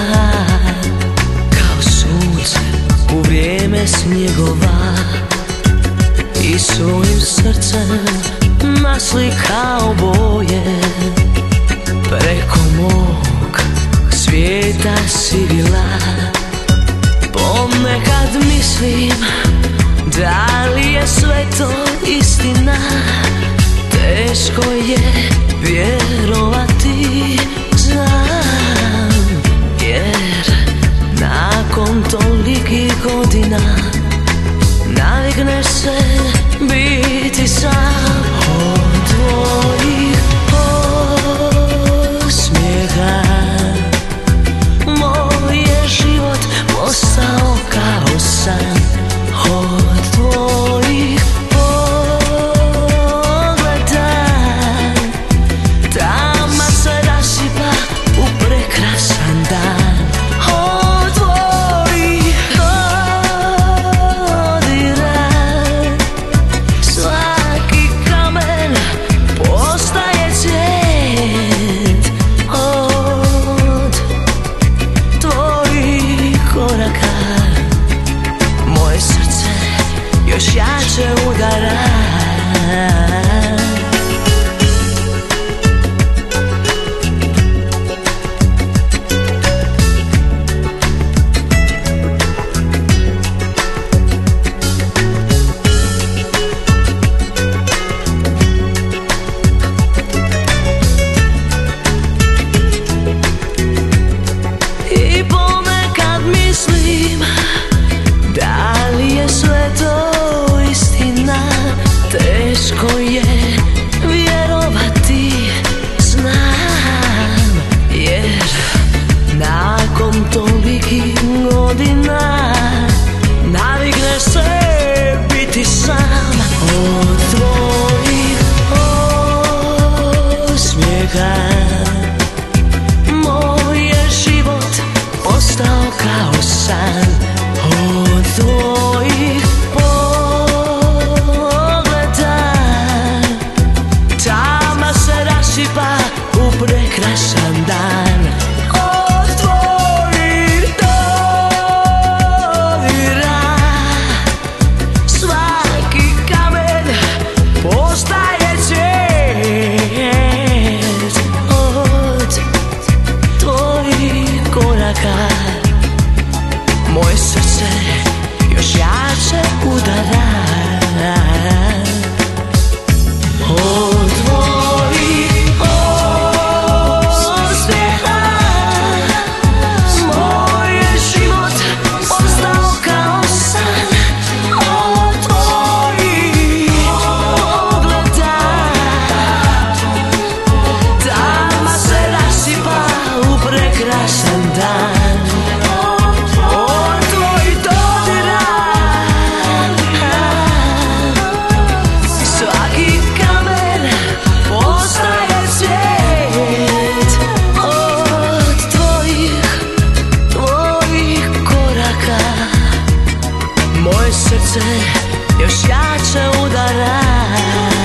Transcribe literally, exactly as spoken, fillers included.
kao sunce u vrijeme snjegova, i svojim srcem naslikao boje. Preko mog svijeta si bila. Ponekad mislim, da li je sve to istina? Teško je vjerovati, znam, jer nakon tolikih godina navikneš se biti sam. Od tvojih osmijeha moj je život postao kao san. Od tvojih pogleda tama se rasipa u prekrasan dan. Od tvojih dodira svaki kamen postaje cvijet. Od tvojih koraka moje srce još jače udara. I ponekad mislim, da li je sve to istina? Teško je vjerovati, znam, jer nakon tolikih godina navikneš se biti sam. Od tvojih osmijeha moj je život postao kao san. Od tvojih pogleda tama se rasipa u prekrasan dan. Od tvojih dodira svaki kamen postaje cvijet. Od tvojih koraka moje srce još jače udara. Od tvojih osmijeha moj je život postao kao san. Od tvojih pogleda tama se rasipa u prekrasan dan. Moje srce još jače udara.